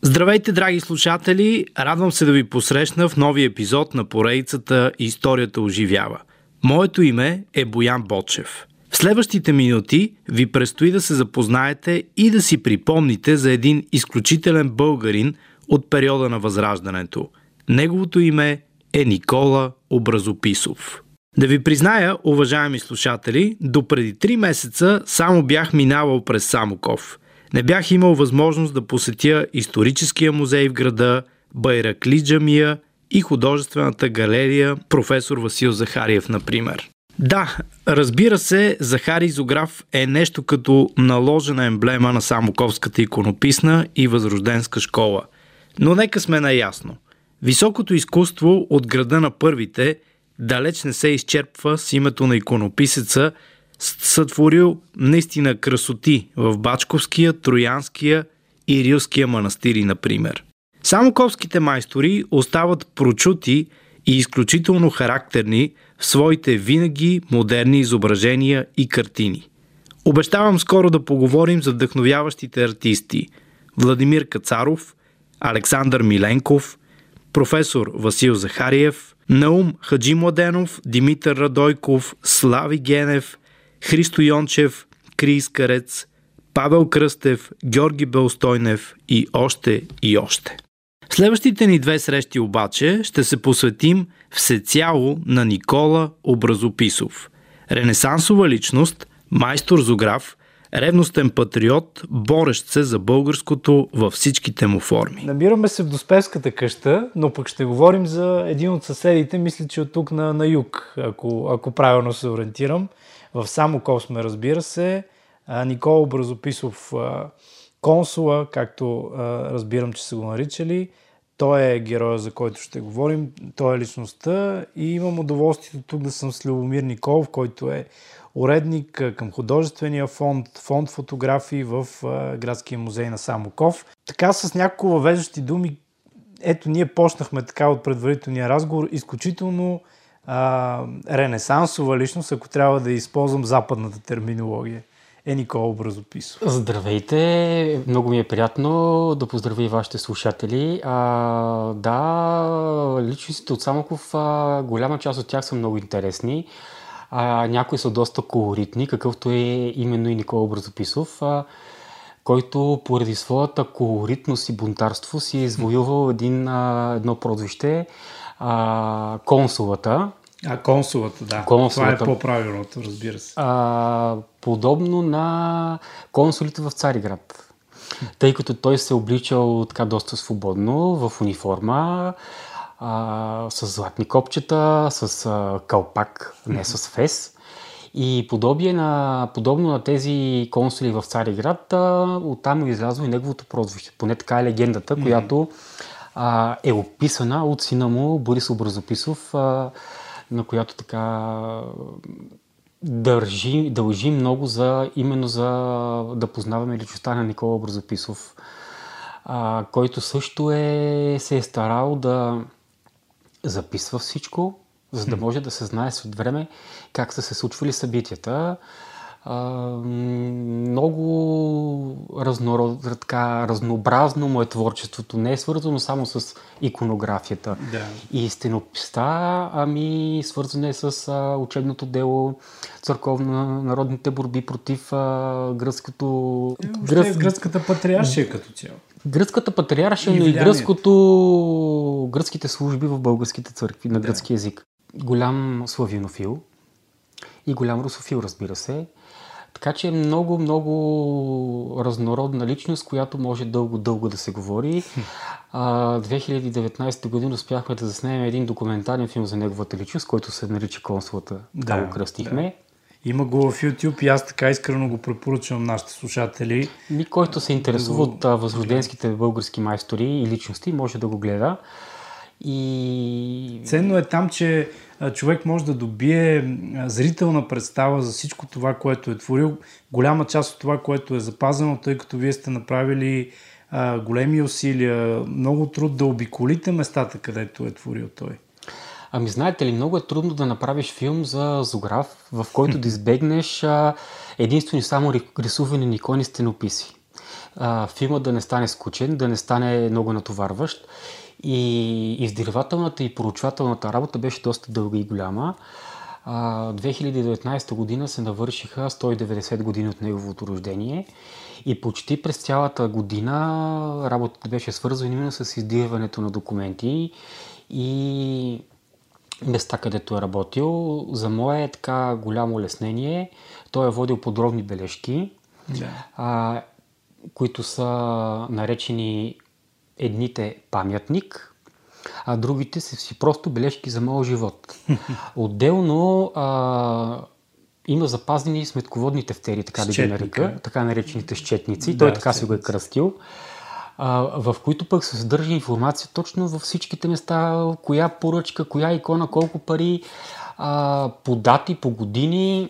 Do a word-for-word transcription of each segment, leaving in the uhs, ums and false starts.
Здравейте, драги слушатели! Радвам се да ви посрещна в нови епизод на поредицата "Историята оживява". Моето име е Боян Бочев. В следващите минути ви предстои да се запознаете и да си припомните за един изключителен българин от периода на Възраждането. Неговото име е Никола Образописов. Да ви призная, уважаеми слушатели, допреди три месеца само бях минавал през Самоков. Не бях имал възможност да посетя историческия музей в града, Байракли джамия и художествената галерия професор Васил Захариев, например. Да, разбира се, Захари Зограф е нещо като наложена емблема на самоковската иконописна и възрожденска школа. Но нека сме наясно. Високото изкуство от града на първите далеч не се изчерпва с името на иконописеца, сътворил наистина красоти в Бачковския, Троянския и Рилския манастири, например. Самоковските майстори остават прочути и изключително характерни в своите винаги модерни изображения и картини. Обещавам скоро да поговорим за вдъхновяващите артисти Владимир Кацаров, Александър Миленков, професор Васил Захариев, Наум Хаджимладенов, Димитър Радойков, Слави Генев, Христо Йончев, Крис Карец, Павел Кръстев, Георги Белстойнев и още и още. В следващите ни две срещи обаче ще се посветим всецяло на Никола Образописов. Ренесансова личност, майстор-зограф, ревностен патриот, борещ се за българското във всичките му форми. Намираме се в Доспевската къща, но пък ще говорим за един от съседите, мисля, че от тук на, на юг, ако, ако правилно се ориентирам. В Самоков сме, разбира се. Никола Образописов, консула, както разбирам, че са го наричали. Той е героя, за който ще говорим. Той е личността и имам удоволствието тук да съм с Любомир Николов, който е уредник към художествения фонд, фонд фотографии в Градския музей на Самоков. Така с няколко въвеждащи думи, ето ние почнахме така от предварителния разговор, изключително а, ренесансова личност, ако трябва да използвам западната терминология, е Никола Образописов. Здравейте! Много ми е приятно да поздравя и вашите слушатели. А, да, личностите от Самоков, а, голяма част от тях са много интересни. А, някои са доста колоритни, какъвто е именно и Никола Образописов, а, който поради своята колоритност и бунтарство си е извоювал един, а, едно прозвище, а, консулата. А, консулата, да. Консулата. Това е по-правилното, разбира се. А, подобно на консулите в Цариград, тъй като той се е обличал така доста свободно в униформа, а, с златни копчета, с а, калпак, не с фес. И подобие на, подобно на тези консули в Цариград, а, оттам е излязло и неговото прозвище. Поне така е легендата, mm-hmm. която а, е описана от сина му Борис Образописов, а, на която така държи, дължи много за, именно за да познаваме личността на Никола Образописов, а, който също е, се е старал да записва всичко, за да може да се знае след време как са се случвали събитията. А, много разнород, така, разнообразно му е творчеството. Не е свързано само с иконографията да. и стенописта, ами свързано е с а, учебното дело, църковно народните борби против а, гръцкото... Гръц... Гръцката патриаршия като цяло. Гръцката патриаршия, но и гръцкото... гръцките служби в българските църкви на гръцки да. език. Голям славянофил и голям русофил, разбира се. Така че е много, много разнородна личност, която може дълго-дълго да се говори. А, две хиляди и деветнадесета година успяхме да заснемем един документален филм за неговата личност, който се нарича "Консулата". Да, го кръстихме. Да. Има го в YouTube и аз така искрено го препоръчвам нашите слушатели. И който се интересува от а, възрожденските български майстори и личности, може да го гледа. И... Ценно е там, че човек може да добие зрителна представа за всичко това, което е творил. Голяма част от това, което е запазено, тъй като вие сте направили а, големи усилия, много труд да обиколите местата, където е творил той. Ами знаете ли, много е трудно да направиш филм за зограф, в който да избегнеш а, единствено и само рисуване на икони, стенописи. а, филмът да не стане скучен, да не стане много натоварващ. И издирвателната и проучвателната работа беше доста дълга и голяма. А, две хиляди и деветнадесета година се навършиха сто и деветдесет години от неговото рождение и почти през цялата година работата беше свързана именно с издирването на документи и места, където е работил. За мое така голямо улеснение той е водил подробни бележки, Да. а, които са наречени едните паметник, а другите са си просто бележки за моят живот. Отделно а, има запазени сметководни тефтери, така да ги нарека, така наречените счетници, да, той така си го е кръстил, а, в които пък се съдържа информация точно във всичките места, коя поръчка, коя икона, колко пари, а, по дати, по години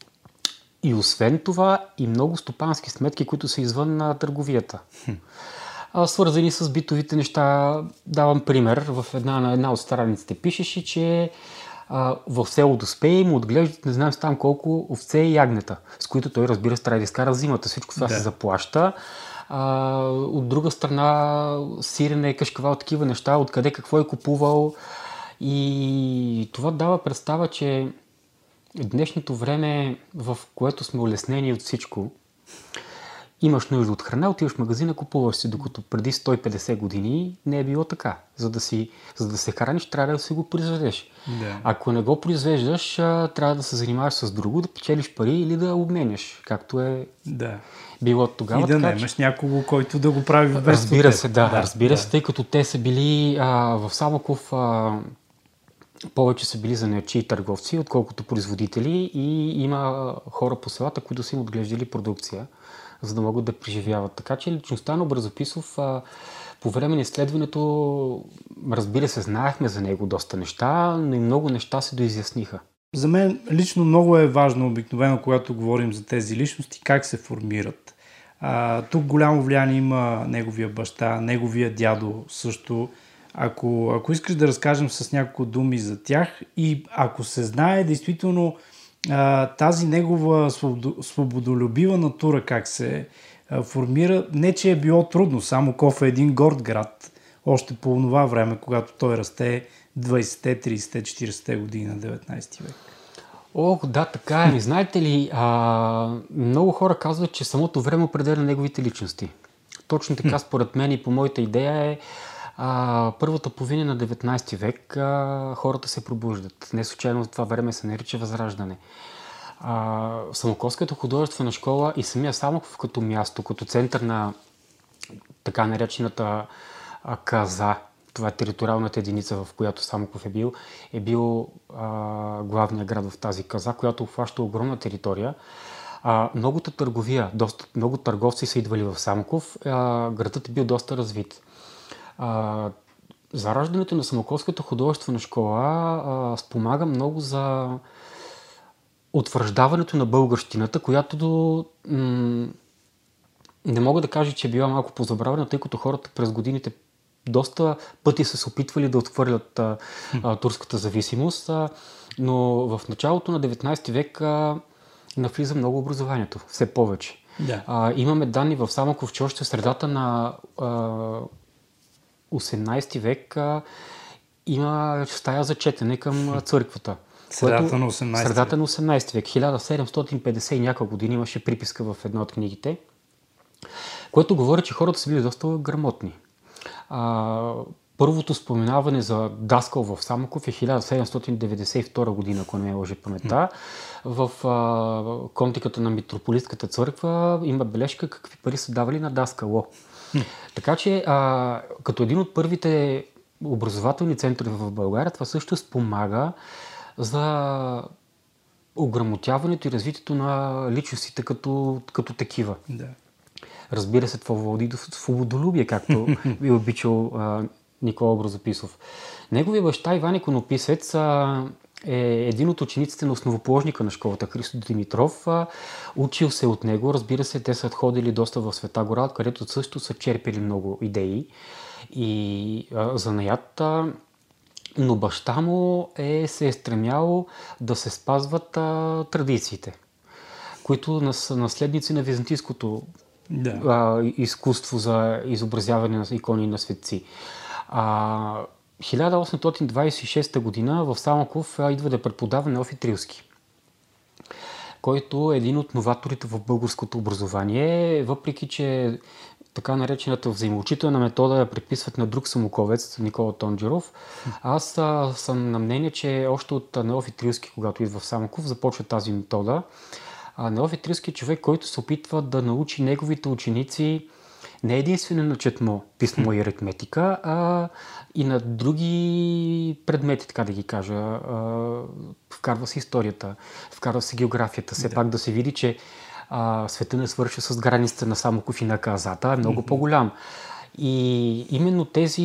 и освен това и много стопански сметки, които са извън на търговията. Свързани с битовите неща. Давам пример. В една, на една от страниците пишеше, че а, в село Доспей му отглеждат не знам там колко овце и ягнета, с които той, разбира се, трябва да изкара зимата. Всичко това да. се заплаща. А, от друга страна, сирене, кашкавал, такива неща, откъде какво е купувал. И това дава представа, че днешното време, в което сме улеснени от всичко, имаш нужда от храна, отиваш в магазина, купуваш си, докато преди сто и петдесет години не е било така. За да, си, за да се храниш, трябва да си го произведеш. Да. Ако не го произвеждаш, трябва да се занимаваш с друго, да печелиш пари или да обменяш, както е да. било тогава. И да така, нямаш че... някого, който да го прави без Разбира се, да, да, разбира да. се, тъй като те са били а, в Самоков а, повече са били занаятчии и търговци, отколкото производители и има хора по селата, които са им отглеждали продукция, за да могат да преживяват. Така че личността на Образописов а, по време на изследването, разбира се, знаехме за него доста неща, но и много неща се доизясниха. За мен лично много е важно обикновено, когато говорим за тези личности, как се формират. А, тук голямо влияние има неговия баща, неговия дядо също. Ако, ако искаш да разкажем с няколко думи за тях и ако се знае действително а, тази негова свободолюбива натура как се а, формира, не че е било трудно, Самоков е един горд град, още по това време, когато той расте двайсетте, трийсетте, четирийсетте години на деветнайсети век. Ох, да, така е. Знаете ли, а, много хора казват, че самото време определя неговите личности. Точно така, според мен и по моята идея е а, първата половина на деветнайсети век а, хората се пробуждат. Не случайно това време се нарича Възраждане. А, Самоковската художествена школа и самия Самоков като място, като център на така наречената а, каза, това е териториалната единица, в която Самоков е бил, е бил а, главният град в тази каза, която обхваща огромна територия. А, многото търговия, доста, много търговци са идвали в Самоков, а, градът е бил доста развит. А, зараждането на Самоковската художествена школа а, спомага много за утвърждаването на българщината, която до, м- не мога да кажа, че е била малко позабравена, тъй като хората през годините доста пъти са се опитвали да отхвърлят а, а, турската зависимост, а, но в началото на деветнайсети век а, навлиза много образованието, все повече. Да. А, имаме данни в Самоков, че още в средата на а, осемнайсети век а, има стая за четене към църквата. Средата на осемнайсети век. Средата на осемнайсети век. хиляда седемстотин и петдесет и няколко години имаше приписка в една от книгите, което говори, че хората са били доста грамотни. А, първото споменаване за даскал в Самоков е хиляда седемстотин деветдесет и втора година, ако не ме лъже паметта. В а, контиката на митрополитката църква има бележка какви пари са давали на даскало. Така че, а, като един от първите образователни центрове в България, това също спомага за ограмотяването и развитието на личностите като, като такива. Да. Разбира се, това води до свободолюбие, както би обичал а, Никола Образописов. Неговия баща Иван Иконописец а, е един от учениците на основоположника на школата Христо Димитров. А, учил се от него. Разбира се, те са ходили доста в Света гора, където също са черпили много идеи и а, занаят. А, но баща му е, се е стремял да се спазват а, традициите, които са наследници на византийското да. а, изкуство за изобразяване на икони на светци. А, хиляда осемстотин двадесет и шеста година в Самоков идва да преподава Неофит Рилски, който е един от новаторите в българското образование, въпреки че така наречената взаимоучителна метода я приписват на друг самоковец, Никола Тонджеров. Аз а, съм на мнение, че още от Неофит Рилски, когато идва в Самоков, започва тази метода. А Неофит Рилски е човек, който се опитва да научи неговите ученици не единствено на четмо, писмо и аритметика, а и на други предмети, така да ги кажа. А, вкарва се историята, вкарва се географията, все да. Пак да се види, че а, света не свърши с границата на Самоков и на Казата, е много mm-hmm. по-голям. И именно тези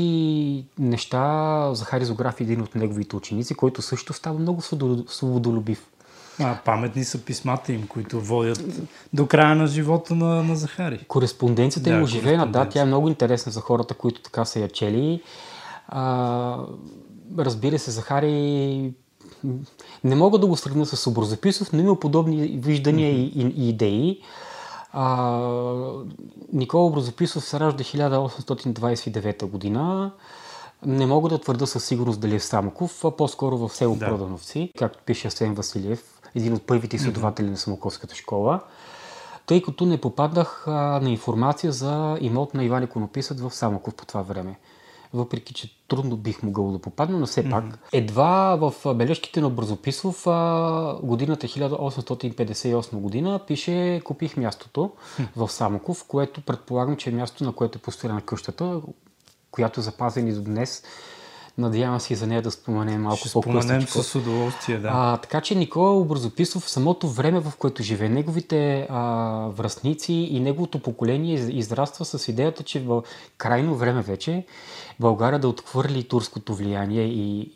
неща Захари Зограф е един от неговите ученици, който също става много свободолюбив. А, паметни са писмата им, които водят до края на живота на, на Захари. Кореспонденцията им да, оживена, да, тя е много интересна за хората, които така са я чели. А, разбира се, Захари не мога да го сравня с Образописов, но има подобни виждания mm-hmm. и, и идеи. А, Никола Образописов се ражда хиляда осемстотин двадесет и девета година. Не мога да твърда със сигурност дали е в Самоков, а по-скоро в село да. Продановци, както пише Асен Василев, един от първите изследователи mm-hmm. на Самоковската школа, тъй като не попаднах а, на информация за имот на Иван Иконописец в Самоков по това време. Въпреки че трудно бих могъл да попадна, но все пак. Mm-hmm. Едва в бележките на Образописов а, годината хиляда осемстотин петдесет и осма година пише "Купих мястото mm-hmm. в Самоков", което предполагам, че е място, на което е построена къщата, която е запазена и до днес. Надявам се и за нея да споменем малко Ще по-късничко. Ще споменем с удоволствие, да. А, така че Никола Образописов в самото време, в което живее, неговите а, връстници и неговото поколение израства с идеята, че в крайно време вече България да отхвърли турското влияние и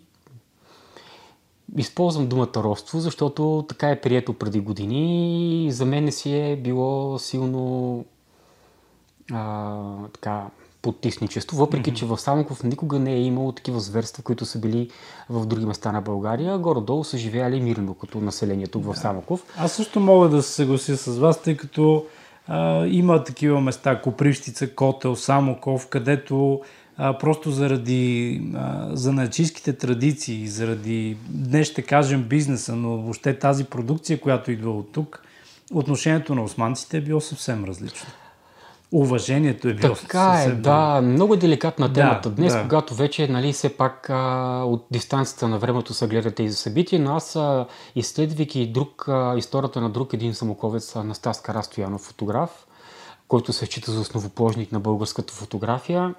използвам думата робство, защото така е прието преди години и за мен си е било силно а, така потисничество, въпреки mm-hmm. че в Самоков никога не е имало такива зверства, които са били в други места на България. Горе-долу са живеяли мирно като население тук в Самоков. Аз също мога да се съглася с вас, тъй като а, има такива места, Копривщица, Котел, Самоков, където а, просто заради а, занаятчийските традиции, заради днес ще кажем бизнеса, но въобще тази продукция, която идва от тук, отношението на османците е било съвсем различно. Уважението е било така е, да, много деликатна темата да, днес, да. когато вече, нали, все пак а, от дистанцията на времето са гледат тези събития, но аз, а, изследвайки друг, а, историята на друг един самоковец, Анастас Карастоянов, фотограф, който се счита за основоположник на българската фотография,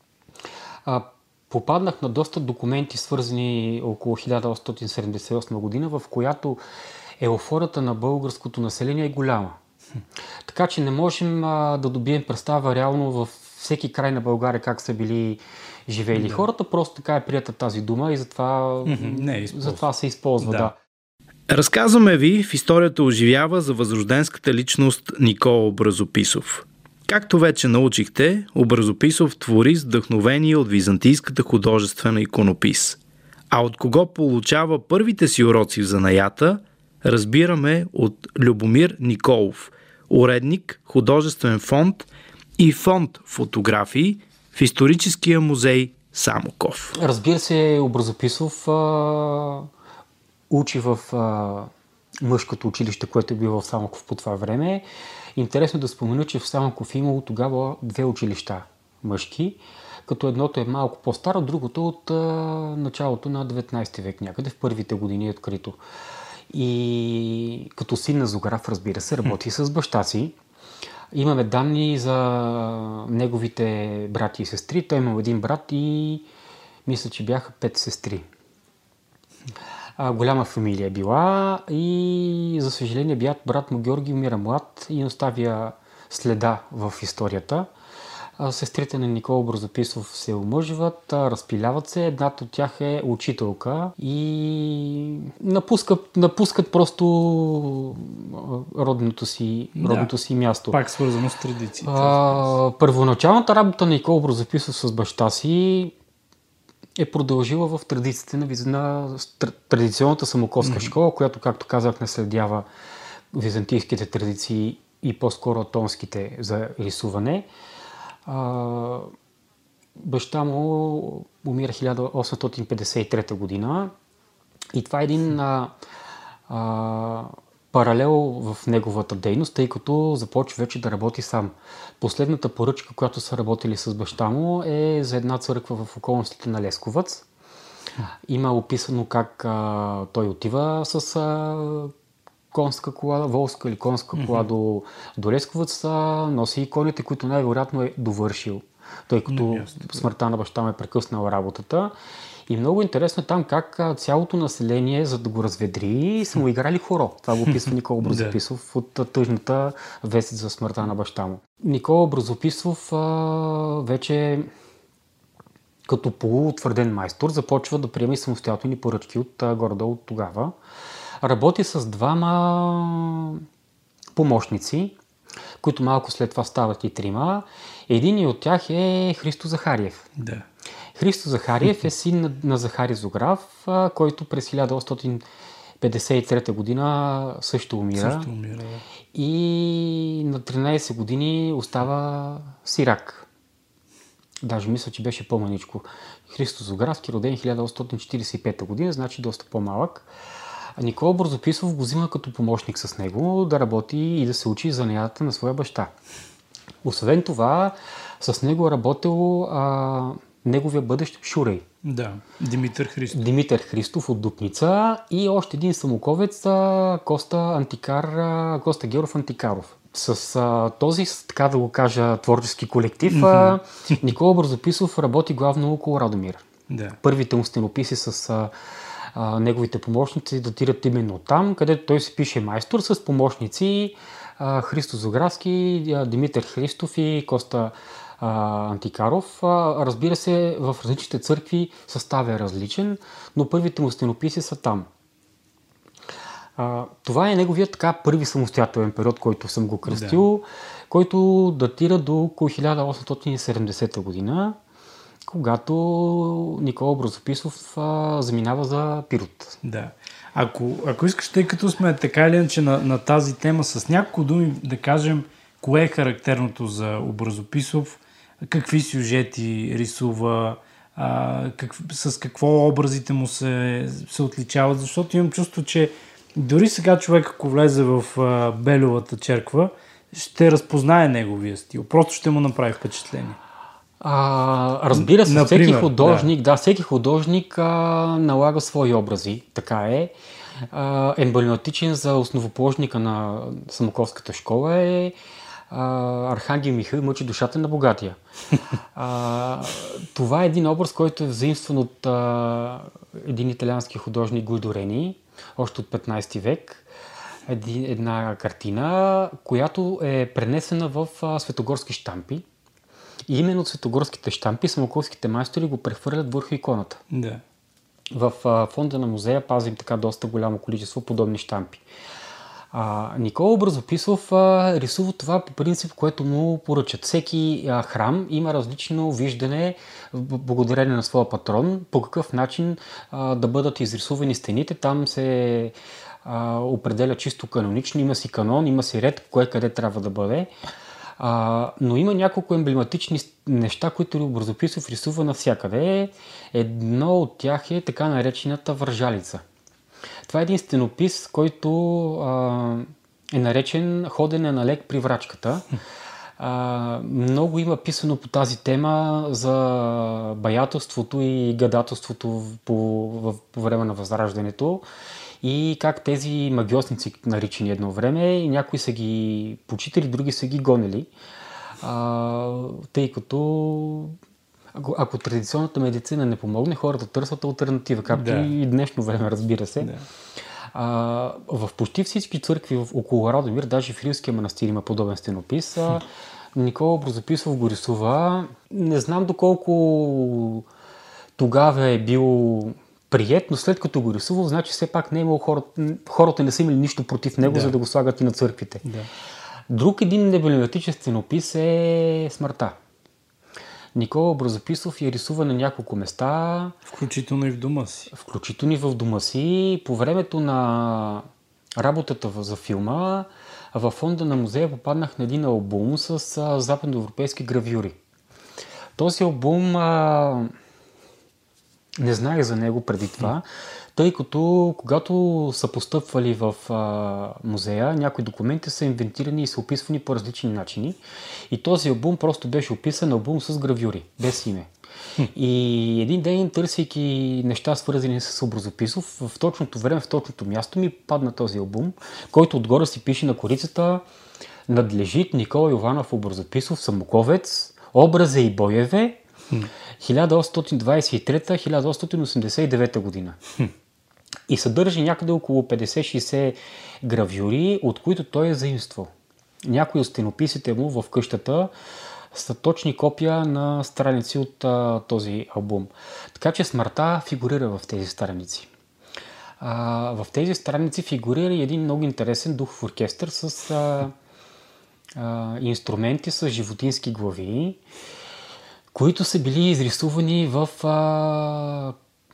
а, попаднах на доста документи, свързани около хиляда осемстотин седемдесет и осма година, в която еуфорията на българското население е голяма. Така че не можем а, да добием представа реално във всеки край на България как са били живеели да. хората. Просто така е прията тази дума и затова, mm-hmm, не е затова се използва. Да. Да. Разказваме ви в Историята оживява за възрожденската личност Никола Образописов. Както вече научихте, Образописов твори с вдъхновение от византийската художествена иконопис. А от кого получава първите си уроци в занаята, разбираме от Любомир Николов, уредник, художествен фонд и фонд фотографии в Историческия музей Самоков. Разбира се, Образописов а, учи в а, мъжкото училище, което е било в Самоков по това време. Интересно да спомена, че в Самоков имало тогава две училища мъжки, като едното е малко по-старо, другото от а, началото на деветнадесети век, някъде в първите години е открито. И като син на Зограф, разбира се, работи с баща си. Имаме данни за неговите брати и сестри. Той има един брат и мисля, че бяха пет сестри. А, голяма фамилия била и за съжаление бят брат му Георги умира млад и оставя следа в историята. Сестрите на Никола Образописов се омъжват, разпиляват се. Едната от тях е учителка и напускат, напускат просто родното си, да, родното си място. Пак свързано с традициите. А, първоначалната работа на Никола Образописов с баща си е продължила в традициите на, на традиционната самоковска mm-hmm. школа, която, както казах, наследява византийските традиции и по-скоро тонските за рисуване. А, баща му умира хиляда осемстотин петдесет и трета година и това е един а, а, паралел в неговата дейност, тъй като започва вече да работи сам. Последната поръчка, която са работили с баща му, е за една църква в околностите на Лесковъц. Има описано как а, той отива с а, конска кола, волска или конска кола mm-hmm. до, до Лесковъц, а, носи иконите, които най-вероятно е довършил, тъй като mm-hmm. смъртта на баща му е прекъснала работата. И много интересно там как цялото население, за да го разведри, са му играли хоро. Това го описва Никола Образописов от тъжната вест за смъртта на баща му. Никола Образописов а, вече като полуутвърден майстор започва да приема и самостоятелни поръчки от а, горе-долу от тогава. Работи с двама помощници, които малко след това стават и трима. Един от тях е Христо Захариев. Да. Христо Захариев е син на, на Захари Зограф, а, който през хиляда осемстотин петдесет и трета година също умира. Също умира, да. И на тринайсет години остава сирак. Даже мисля, че беше по-маничко. Христо Зографски, роден хиляда осемстотин четирийсет и пета година, значи доста по-малък. Никола Образописов го взима като помощник с него да работи и да се учи занаятата на своя баща. Освен това, с него е работил а, неговия бъдещ шурей. Да, Димитър Христов. Димитър Христов от Дупница и още един самоковец, а, Коста Антикар, а, Коста Геров Антикаров. С а, този, така да го кажа, творчески колектив, mm-hmm. а, Никола Образописов работи главно около Радомир. Да. Първите му стенописи с а, а, неговите помощници датират именно там, където той се пише майстор с помощници а, Христо Зографски, а, Димитър Христов и Коста а, Антикаров. А, разбира се, в различните църкви съставът е различен, но първите му стенописи са там. А, това е неговият така първи самостоятелен период, който съм го кръстил, да. Който датира до около хиляда осемстотин и седемдесета година, когато Никола Образописов а, заминава за Пирот. Да. Ако, ако искаш, тъй като сме така или иначе на, на тази тема, с няколко думи да кажем кое е характерното за Образописов, какви сюжети рисува, а, как, с какво образите му се, се отличават, защото имам чувство, че дори сега човек, ако влезе в а, Беловата черква, ще разпознае неговия стил. Просто ще му направи впечатление. А, разбира се, Например, всеки художник, да. да, всеки художник а, налага свои образи, така е. А, емблематичен за основоположника на Самоковската школа е а, Архангел Михаил мъчи душата на богатия. А, това е един образ, който е взаимстван от а, един италиански художник Гуидо Рени, още от петнайсети век. Еди, една картина, която е пренесена в а, светогорски щампи. И именно от светогорските щампи самоковските майстори го прехвърлят върху иконата. Да. В а, фонда на музея пазим така доста голямо количество подобни щампи. А, Никола Образописов а, рисува това по принцип, което му поръчат. Всеки а, храм има различно виждане, благодарение на своя патрон, по какъв начин а, да бъдат изрисувани стените. Там се а, определя чисто канонично, има си канон, има си ред, кое къде трябва да бъде. А, но има няколко емблематични неща, които Образописов рисува навсякъде. Едно от тях е така наречената вържалица. Това е един стенопис, който а, е наречен ходене на лек при врачката. А, много има писано по тази тема за баятелството и гадателството по, в, по време на Възраждането и как тези магиосници, наричани едно време, и някои са ги почитали, други са ги гонили, а, тъй като ако, ако традиционната медицина не помогне, хората търсят алтернатива, както да. И днешно време, разбира се. Да. А, в почти всички църкви в, около Радомир, даже в Рилския манастир има подобен стенопис. А, Никола Образописов го рисува. Не знам доколко тогава е бил прият, но след като го рисувал, значи все пак не е имало хората, хората не са имали нищо против него, да. За да го слагат и на църквите. Да. Друг един емблематичен сценопис е смъртта. Никола Образописов я рисува на няколко места. Включително и в дома си. Включително и в дома си. По времето на работата за филма във фонда на музея попаднах на един албум с а, западноевропейски гравюри. Този албум а, не знаех за него преди това, тъй като когато са постъпвали в а, музея, някои документи са инвентирани и са описвани по различни начини. И този албум просто беше описан албум с гравюри, без име. И един ден, търсейки неща, свързани с образописов, в точното време, в точното място ми падна този албум, който отгоре си пише на корицата: надлежит Никола Йованов образописов, самоковец, образе и боеве, хиляда осемстотин двадесет и трета до хиляда осемстотин осемдесет и девета година. И съдържа някъде около петдесет-шейсет гравюри, от които той е заимствал. Някои от стенописите му в къщата са точни копия на страници от а, този албум. Така че смъртта фигурира в тези страници. А, в тези страници фигурира един много интересен духов оркестър с а, а, инструменти с животински глави, които са били изрисувани в а,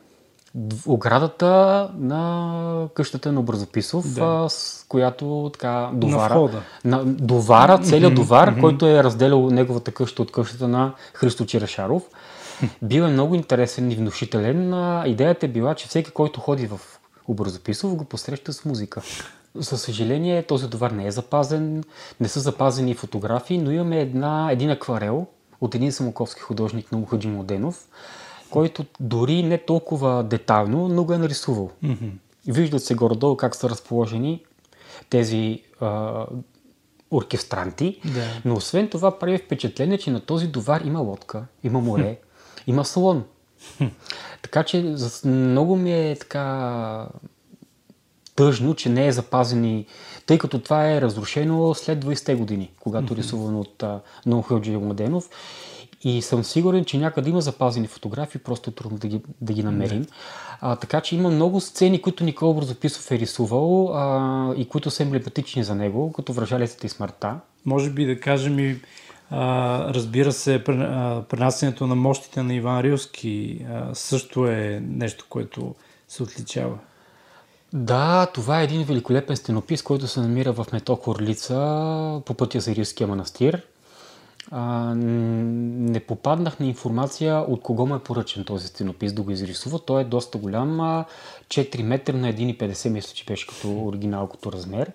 оградата на къщата на Образописов, да. С която така довара, на довара целият довар, mm-hmm. който е разделял неговата къща от къщата на Христо Чирашаров. Бил е много интересен и внушителен. Идеята е била, че всеки, който ходи в Образописов, го посреща с музика. За съжаление, този довар не е запазен, не са запазени фотографии, но имаме една, един акварел от един самоковски художник на Хаджи Младенов, който дори не толкова детайлно, но го е нарисувал. Mm-hmm. Виждат се горе-долу как са разположени тези а, оркестранти, yeah. но освен това прави впечатление, че на този довар има лодка, има море, mm. има слон. Mm. Така че много ми е така тъжно, че не е запазени, тъй като това е разрушено след двадесетте години, когато mm-hmm. е рисувано от Нон Хаджи Младенов. И съм сигурен, че някъде има запазени фотографии, просто е трудно да ги, да ги намерим. А, така че има много сцени, които Никола Образописов е рисувал а, и които са емблематични за него, като Връжалецата и смъртта. Може би да кажем и, а, разбира се, пренасенето на мощите на Иван Рилски а, също е нещо, което се отличава. Да, това е един великолепен стенопис, който се намира в Меток Орлица по пътя за Рилския манастир. А, не попаднах на информация от кого му е поръчен този стенопис да го изрисува. Той е доста голям, четири метра на един и петдесет, мисля, че беше като оригинал, като размер.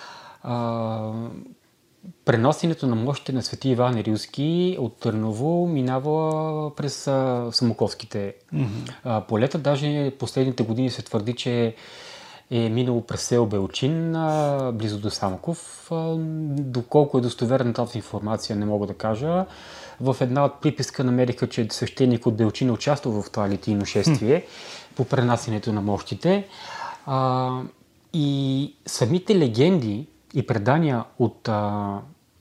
А, преносенето на мощите на Свети Иван Рилски от Търново минава през а, самоковските mm-hmm. а, полета. Даже последните години се твърди, че е минало през село Белчин, а, близо до Самоков. А, доколко е достоверна тази информация, не мога да кажа. В една от приписка намериха, че свещеник от Белчин участва в това литийно шествие по пренасенето на мощите. А, и самите легенди и предания от а,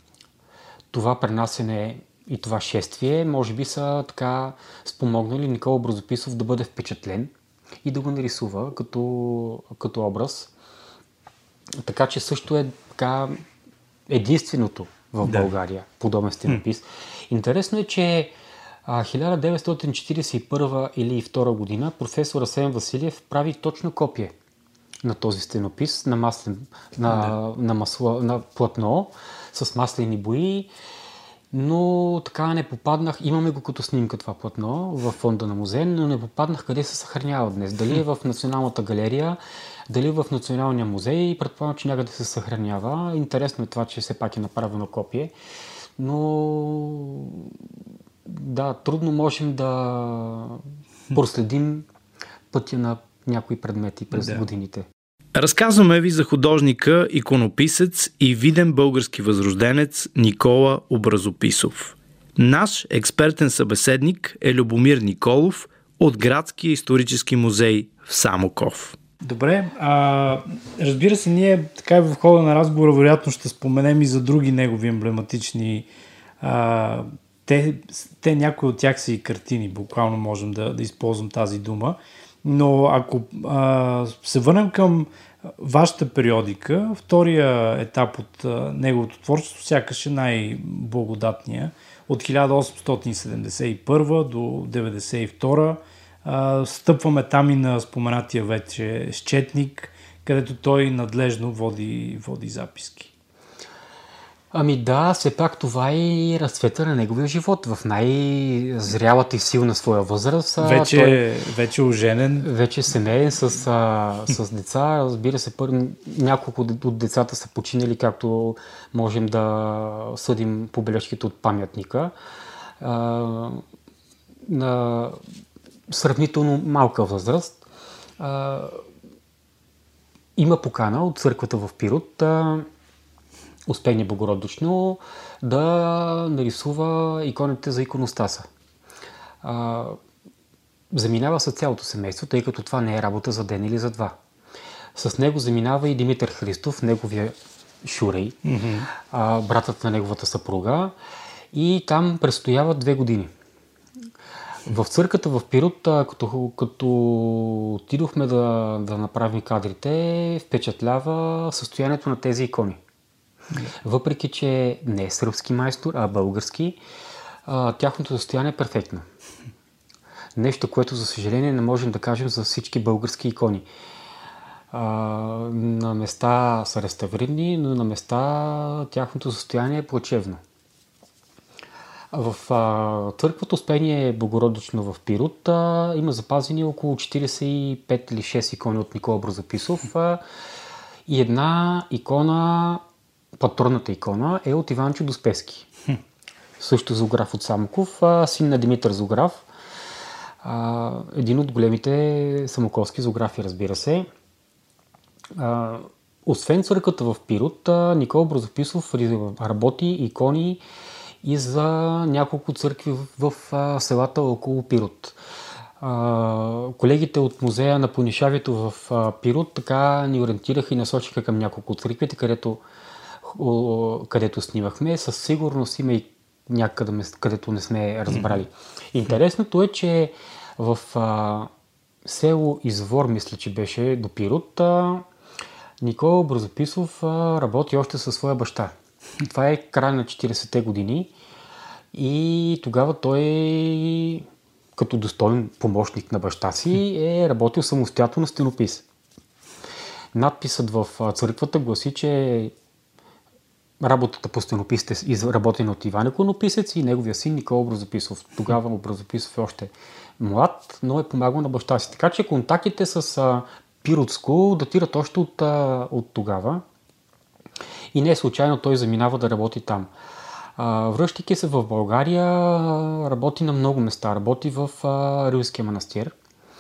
това пренасене и това шествие, може би са така спомогнали Никола Образописов да бъде впечатлен и да го нарисува като, като образ. Така че също е така единственото в България, да. Подобен стенопис. Интересно е, че а, хиляда деветстотин четиридесет и първа или втора година професор Асен Василев прави точно копие на този стенопис на, маслен, на, да. на, масло, на платно с маслени бои, но така не попаднах, имаме го като снимка това платно в фонда на музея, но не попаднах къде се съхранява днес. Дали е в Националната галерия, дали е в Националния музей и предполагам, че някъде се съхранява. Интересно е това, че все пак е направено копие, но да, трудно можем да проследим пътя на някои предмети през да. годините. Разказваме ви за художника, иконописец и виден български възрожденец Никола Образописов. Наш експертен събеседник е Любомир Николов от Градския исторически музей в Самоков. Добре, а, разбира се, ние така в хода на разговора вероятно ще споменем и за други негови емблематични а, те, те някои от тях са и картини, буквално можем да, да използвам тази дума. Но ако а, се върнем към вашата периодика, втория етап от а, неговото творчество сякаш е най-благодатния. От хиляда осемстотин седемдесет и първа до деветдесет и втора а, стъпваме там и на споменатия вече Счетник, където той надлежно води, води записки. Ами да, все пак това е и разцвета на неговия живот. В най-зрялата и силна своя възраст. Вече, той вече оженен. Вече семейен с, а, с деца. Разбира се, първи, няколко от децата са починали, както можем да съдим по бележките от паметника. А, на сравнително малка възраст. А, има покана от църквата в Пирот, а, Успение Богородично, да нарисува иконите за иконостаса. А, заминава с цялото семейство, тъй като това не е работа за ден или за два. С него заминава и Димитър Христов, неговия шурей, mm-hmm. а, братът на неговата съпруга, и там престояват две години. В църквата в Пирот, като, като отидохме да, да направим кадрите, впечатлява състоянието на тези икони. Въпреки че не е сръбски майстор, а български, а, тяхното състояние е перфектно. Нещо, което за съжаление не можем да кажем за всички български икони. А, на места са реставрирани, но на места тяхното състояние е плачевно. В а, църквата Успение Богородично в Пирот а, има запазени около четирийсет и пет или шест икони от Никола Бързописов а, и една икона, патронната икона, е от Иванчо Доспески. Също зоограф от Самоков, а, син на Димитър Зоограф. А, един от големите самоковски зоографи, разбира се. А, освен църквата в Пирот, а, Никола Бързописов работи икони и за няколко църкви в, в, в селата около Пирот. А, колегите от музея на Понишавието в а, Пирот така ни ориентираха и насочиха към няколко църквите, където, о, където снимахме. Със сигурност има и някъде, където не сме разбрали. Mm-hmm. Интересното е, че в а, село Извор, мисля, че беше до Пирот, а, Никола Бързописов а, работи още със своя баща. Това е край на четирийсетте години и тогава той, като достоен помощник на баща си, е работил самостоятелно стенопис. Надписът в църквата гласи, че работата по стенопис е изработена от Иван Иконописец и неговия син Никола Бързописов. Тогава Бързописов е още млад, но е помагал на баща си. Така че контактите с Пиротско датират още от, от тогава. И не случайно той заминава да работи там. Връщайки се в България, работи на много места. Работи в Рилския манастир,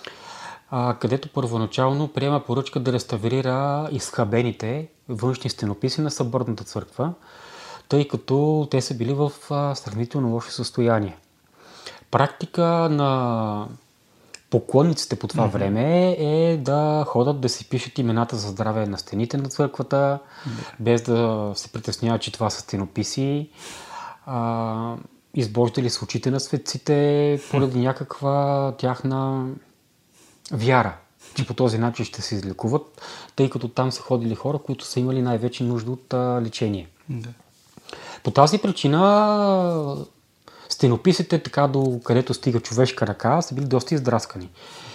където първоначално приема поръчка да реставрира изхабените външни стенописи на Съборната църква, тъй като те са били в сравнително лошо състояние. Практика на поклонниците по това mm-hmm. време е да ходят да си пишат имената за здраве на стените на църквата, mm-hmm. без да се притесняват, че това са стенописи. А, избождали с очите на светците поради някаква тяхна вяра, че по този начин ще се излекуват, тъй като там са ходили хора, които са имали най-вече нужда от а, лечение. Mm-hmm. По тази причина стенописите, така до където стига човешка ръка, са били доста издраскани.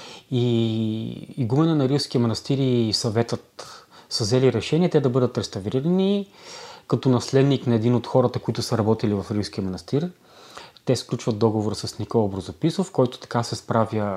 И игумена на Рилския манастир и съветът са взели решение те да бъдат реставрирани. Като наследник на един от хората, които са работили в Рилския манастир, те сключват договор с Никола Бързописов, който така се справя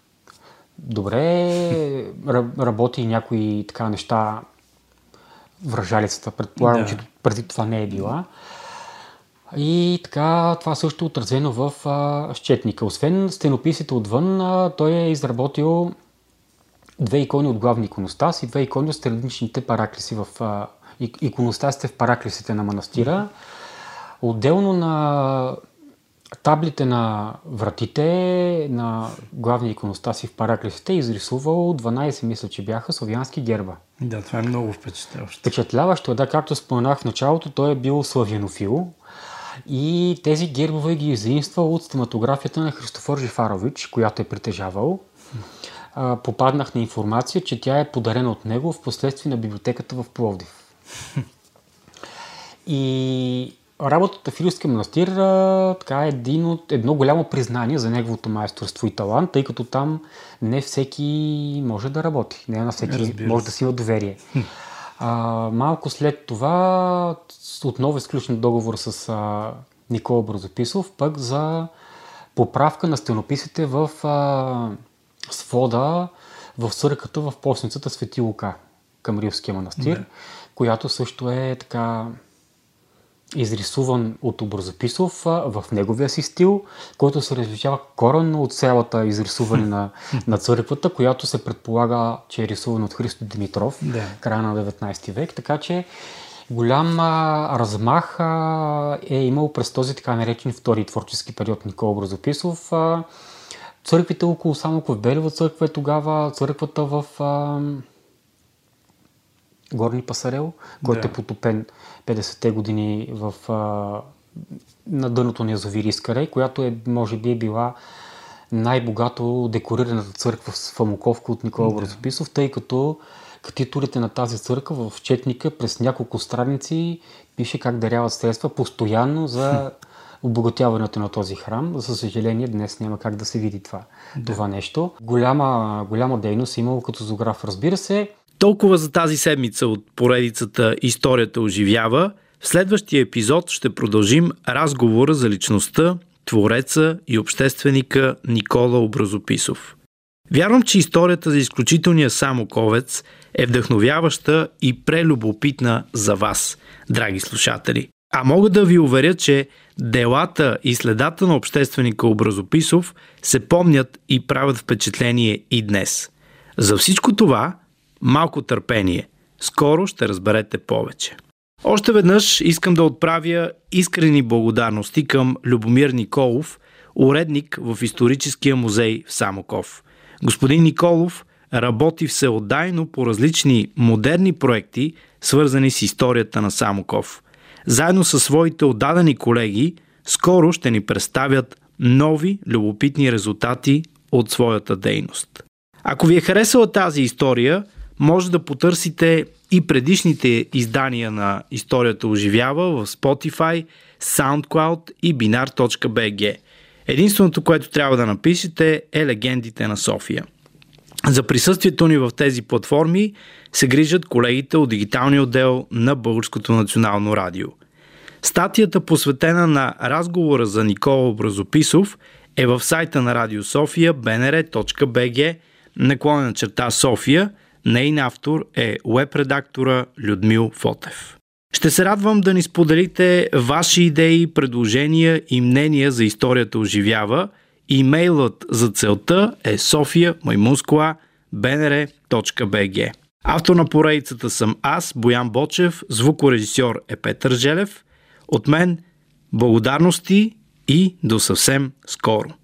добре, работи и някои така неща в ръжалицата. Предполагам, да. Че преди това не е била. И така, това също е отразено в а, Щетника. Освен стенописите отвън, а, той е изработил две икони от главни иконостас и две икони от страничните параклиси в а, иконостасите в параклисите на манастира. Отделно на таблите на вратите на главни иконостаси в параклисите е изрисувал дванайсет, мисля, че бяха славянски герба. Да, това е много впечатляващо. Впечатляващо е, да, както споменах в началото, той е бил славянофил. И тези гербове ги е заимствал от стенатографията на Христофор Жифарович, която е притежавал. А, попаднах на информация, че тя е подарена от него в последствие на библиотеката в Пловдив. И работата в Рилския манастир а, така е един от, едно голямо признание за неговото майсторство и талант, тъй като там не всеки може да работи, не на всеки Разбира. Може да си има доверие. А, малко след това отново е сключен договор с а, Никола Бързописов, пък за поправка на стенописите в а, свода в църквата в постницата Свети Лука към Рилския манастир, да. Която също е така изрисуван от Образописов в неговия си стил, който се различава коренно от цялата изрисуване на, на църквата, която се предполага, че е рисувана от Христо Димитров, да. Края на деветнайсети век, така че голям а, размах а, е имал през този така наречен втори творчески период Никола Образописов. А, църквите около Самоков, Белева църква е тогава, църквата в а, Горни Пасарел, който да. Е потопен петдесетте години в, а, на дъното на язовир Искарей, която е, може би е била най-богато декорираната църква в Самоковка от Никола Образописов, да. Тъй като катитулите на тази църква в четника през няколко страници пише как даряват средства постоянно за обогатяването на този храм. За съжаление, днес няма как да се види това, да. Това нещо. Голяма, голяма дейност е имало като зоограф, разбира се. Толкова за тази седмица от поредицата Историята оживява. В следващия епизод ще продължим разговора за личността, твореца и общественика Никола Образописов. Вярвам, че историята за изключителния самоковец е вдъхновяваща и прелюбопитна за вас, драги слушатели. А мога да ви уверя, че делата и следата на общественика Образописов се помнят и правят впечатление и днес. За всичко това малко търпение. Скоро ще разберете повече. Още веднъж искам да отправя искрени благодарности към Любомир Николов, уредник в Историческия музей в Самоков. Господин Николов работи всеотдайно по различни модерни проекти, свързани с историята на Самоков. Заедно със своите отдадени колеги, скоро ще ни представят нови любопитни резултати от своята дейност. Ако ви е харесала тази история, може да потърсите и предишните издания на Историята оживява в Spotify, SoundCloud и биnar точка би джи. Единственото, което трябва да напишете, е Легендите на София. За присъствието ни в тези платформи се грижат колегите от дигиталния отдел на Българското национално радио. Статията, посветена на разговора за Никола Образописов, е в сайта на Радио София, binr точка би джи, наклонена черта София. Нейн автор е уеб-редактора Людмил Фотев. Ще се радвам да ни споделите ваши идеи, предложения и мнения за Историята оживява. Имейлът за целта е София Маймунскола binr точка би джи. Автор на поредицата съм аз, Боян Бочев, звукорежисьор е Петър Желев. От мен благодарности и до съвсем скоро.